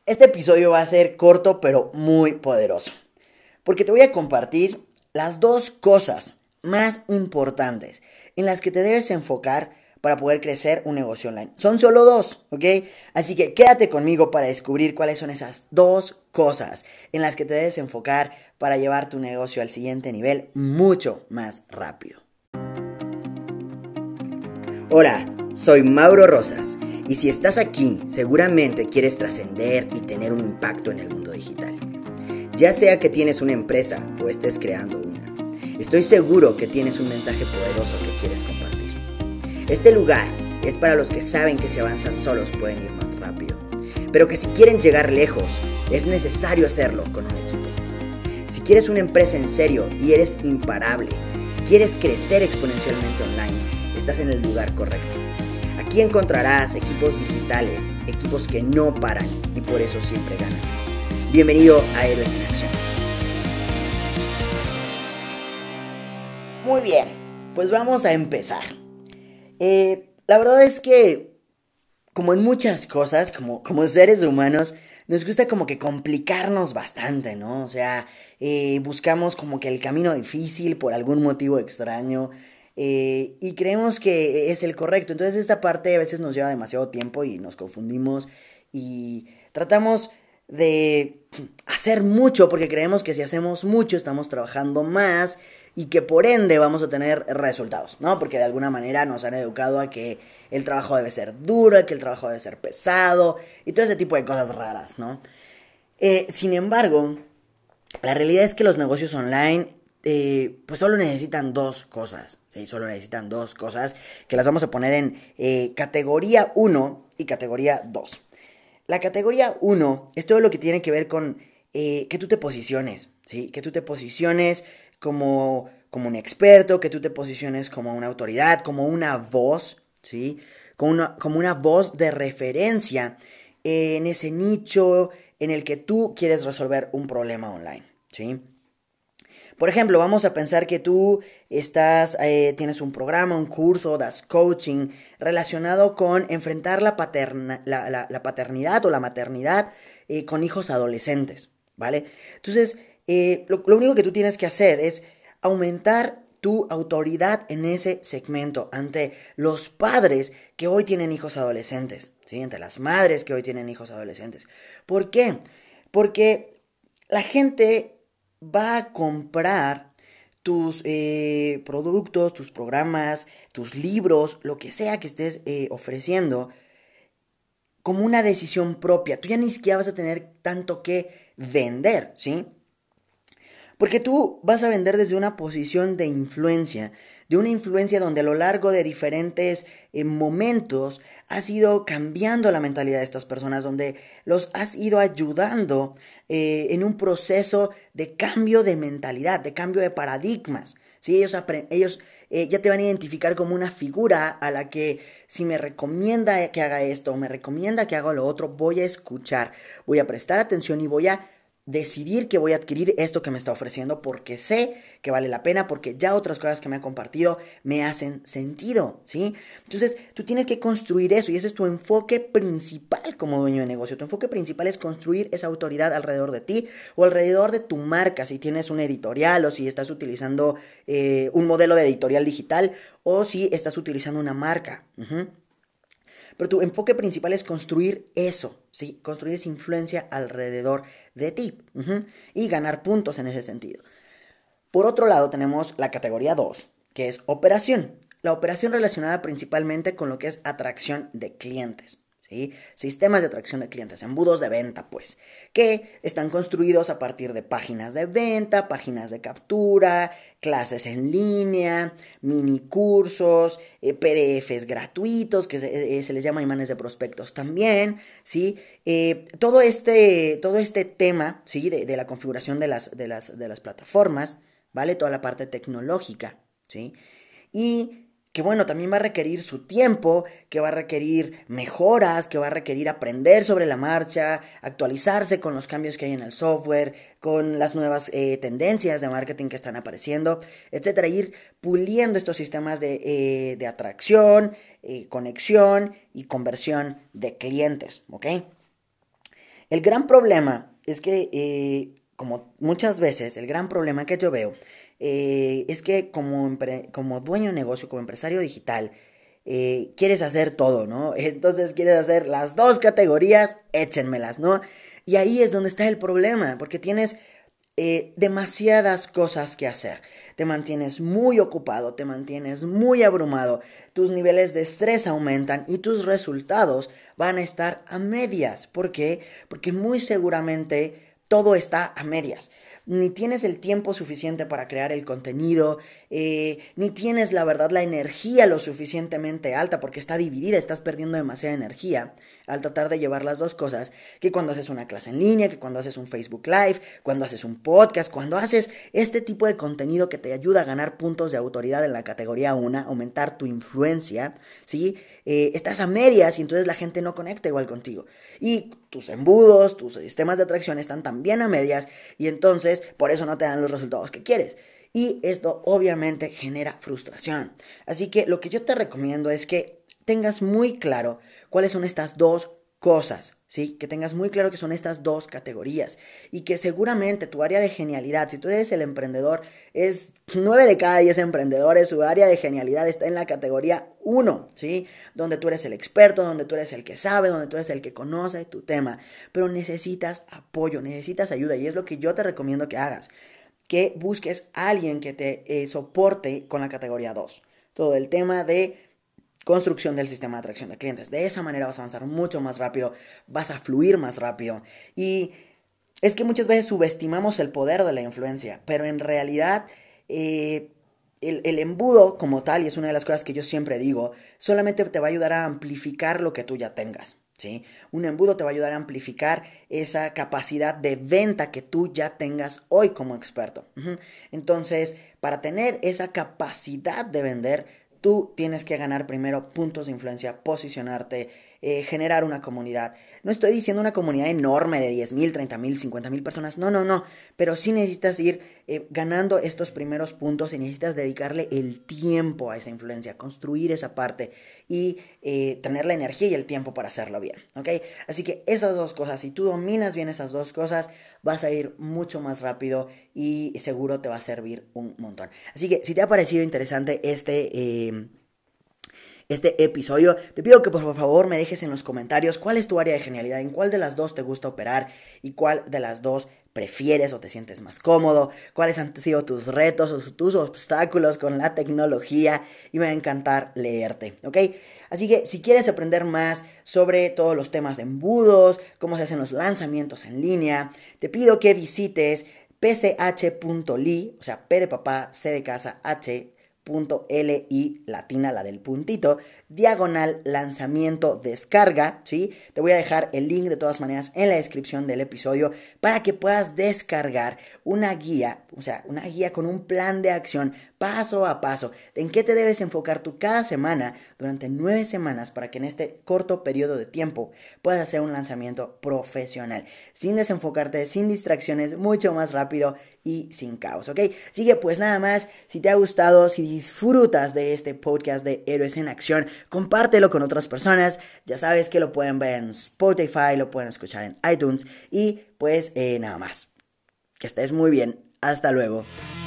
Este episodio va a ser corto pero muy poderoso, porque te voy a compartir las dos cosas más importantes en las que te debes enfocar para poder crecer un negocio online. Son solo dos, ¿ok? Así que quédate conmigo para descubrir cuáles son esas dos cosas en las que te debes enfocar para llevar tu negocio al siguiente nivel mucho más rápido. Hola, soy Mauro Rosas y si estás aquí seguramente quieres trascender y tener un impacto en el mundo digital. Ya sea que tienes una empresa o estés creando una, estoy seguro que tienes un mensaje poderoso que quieres compartir. Este lugar es para los que saben que si avanzan solos pueden ir más rápido, pero que si quieren llegar lejos es necesario hacerlo con un equipo. Si quieres una empresa en serio y eres imparable, quieres crecer exponencialmente online, estás en el lugar correcto. Aquí encontrarás equipos digitales, equipos que no paran y por eso siempre ganan. Bienvenido a Héroes en Acción. Muy bien, pues vamos a empezar. La verdad es que, como en muchas cosas, como seres humanos, nos gusta como que complicarnos bastante, ¿no? O sea, buscamos como que el camino difícil por algún motivo extraño y creemos que es el correcto. Entonces esta parte a veces nos lleva demasiado tiempo y nos confundimos y tratamos de hacer mucho porque creemos que si hacemos mucho estamos trabajando más y que por ende vamos a tener resultados, ¿no? Porque de alguna manera nos han educado a que el trabajo debe ser duro, que el trabajo debe ser pesado y todo ese tipo de cosas raras, ¿no? Sin embargo, la realidad es que los negocios online pues solo necesitan dos cosas, ¿sí? Solo necesitan dos cosas que las vamos a poner en categoría uno y categoría 2. La categoría uno es todo lo que tiene que ver con que tú te posiciones, ¿sí? Que tú te posiciones como un experto, que tú te posiciones como una autoridad, como una voz, ¿sí? Como una voz de referencia en ese nicho en el que tú quieres resolver un problema online, ¿sí? Por ejemplo, vamos a pensar que tú tienes un programa, un curso, das coaching relacionado con enfrentar la paternidad o la maternidad con hijos adolescentes, ¿vale? Entonces, lo único que tú tienes que hacer es aumentar tu autoridad en ese segmento ante los padres que hoy tienen hijos adolescentes, ¿sí? Ante las madres que hoy tienen hijos adolescentes. ¿Por qué? Porque la gente va a comprar tus productos, tus programas, tus libros, lo que sea que estés ofreciendo, como una decisión propia. Tú ya ni siquiera vas a tener tanto que vender, ¿sí? Porque tú vas a vender desde una posición de una influencia donde a lo largo de diferentes momentos has ido cambiando la mentalidad de estas personas, donde los has ido ayudando en un proceso de cambio de mentalidad, de cambio de paradigmas. ¿Sí? Ellos ya te van a identificar como una figura a la que si me recomienda que haga esto o me recomienda que haga lo otro, voy a escuchar, voy a prestar atención y voy a decidir que voy a adquirir esto que me está ofreciendo porque sé que vale la pena, porque ya otras cosas que me ha compartido me hacen sentido, ¿sí? Entonces, tú tienes que construir eso y ese es tu enfoque principal como dueño de negocio. Tu enfoque principal es construir esa autoridad alrededor de ti o alrededor de tu marca, si tienes una editorial o si estás utilizando un modelo de editorial digital o si estás utilizando una marca. Pero tu enfoque principal es construir eso, ¿sí? Construir esa influencia alrededor de ti y ganar puntos en ese sentido. Por otro lado, tenemos la categoría 2, que es operación. La operación relacionada principalmente con lo que es atracción de clientes. ¿Sí? Sistemas de atracción de clientes, embudos de venta, pues, que están construidos a partir de páginas de venta, páginas de captura, clases en línea, mini cursos, PDFs gratuitos, que se les llama imanes de prospectos también, ¿sí? Todo este tema, ¿sí? De la configuración de las plataformas, ¿vale? Toda la parte tecnológica, ¿sí? Y que bueno, también va a requerir su tiempo, que va a requerir mejoras, que va a requerir aprender sobre la marcha, actualizarse con los cambios que hay en el software, con las nuevas tendencias de marketing que están apareciendo, etcétera. Ir puliendo estos sistemas de atracción, conexión y conversión de clientes, ¿ok? El gran problema es que, como muchas veces, el gran problema que yo veo es que como dueño de negocio, como empresario digital, quieres hacer todo, ¿no? Entonces quieres hacer las dos categorías, échenmelas, ¿no? Y ahí es donde está el problema, porque tienes demasiadas cosas que hacer. Te mantienes muy ocupado, te mantienes muy abrumado, tus niveles de estrés aumentan y tus resultados van a estar a medias. ¿Por qué? Porque muy seguramente todo está a medias. Ni tienes el tiempo suficiente para crear el contenido, ni tienes la verdad la energía lo suficientemente alta porque está dividida, estás perdiendo demasiada energía al tratar de llevar las dos cosas, que cuando haces una clase en línea, que cuando haces un Facebook Live, cuando haces un podcast, cuando haces este tipo de contenido que te ayuda a ganar puntos de autoridad en la categoría 1, aumentar tu influencia, ¿sí? Estás a medias y entonces la gente no conecta igual contigo. Y tus embudos, tus sistemas de atracción están también a medias y entonces por eso no te dan los resultados que quieres. Y esto obviamente genera frustración. Así que lo que yo te recomiendo es que tengas muy claro cuáles son estas dos cosas, ¿sí? Que tengas muy claro que son estas dos categorías y que seguramente tu área de genialidad, si tú eres el emprendedor, es 9 de cada 10 emprendedores, su área de genialidad está en la categoría 1, ¿sí? Donde tú eres el experto, donde tú eres el que sabe, donde tú eres el que conoce tu tema, pero necesitas apoyo, necesitas ayuda y es lo que yo te recomiendo que hagas, que busques a alguien que te soporte con la categoría 2. Todo el tema de construcción del sistema de atracción de clientes. De esa manera vas a avanzar mucho más rápido, vas a fluir más rápido. Y es que muchas veces subestimamos el poder de la influencia, pero en realidad el embudo como tal, y es una de las cosas que yo siempre digo, solamente te va a ayudar a amplificar lo que tú ya tengas. ¿Sí? Un embudo te va a ayudar a amplificar esa capacidad de venta que tú ya tengas hoy como experto. Entonces, para tener esa capacidad de vender, tú tienes que ganar primero puntos de influencia, posicionarte, generar una comunidad. No estoy diciendo una comunidad enorme de 10,000, 30,000, 50,000 personas. No, no, no. Pero sí necesitas ir ganando estos primeros puntos y necesitas dedicarle el tiempo a esa influencia, construir esa parte y tener la energía y el tiempo para hacerlo bien. ¿Ok? Así que esas dos cosas, si tú dominas bien esas dos cosas, vas a ir mucho más rápido y seguro te va a servir un montón. Así que si te ha parecido interesante este episodio, te pido que por favor me dejes en los comentarios cuál es tu área de genialidad, en cuál de las dos te gusta operar y cuál de las dos prefieres o te sientes más cómodo, cuáles han sido tus retos o tus obstáculos con la tecnología y me va a encantar leerte, ¿ok? Así que si quieres aprender más sobre todos los temas de embudos, cómo se hacen los lanzamientos en línea, te pido que visites pch.ly, o sea, P de papá, C de casa, H.li latina, la del puntito, diagonal lanzamiento descarga, ¿sí? Te voy a dejar el link de todas maneras en la descripción del episodio para que puedas descargar una guía, o sea, una guía con un plan de acción paso a paso, en qué te debes enfocar tú cada semana durante 9 semanas para que en este corto periodo de tiempo puedas hacer un lanzamiento profesional, sin desenfocarte, sin distracciones, mucho más rápido y sin caos, ¿ok? Así que pues nada más, si te ha gustado, si disfrutas de este podcast de Héroes en Acción, compártelo con otras personas, ya sabes que lo pueden ver en Spotify, lo pueden escuchar en iTunes y pues nada más, que estés muy bien, hasta luego.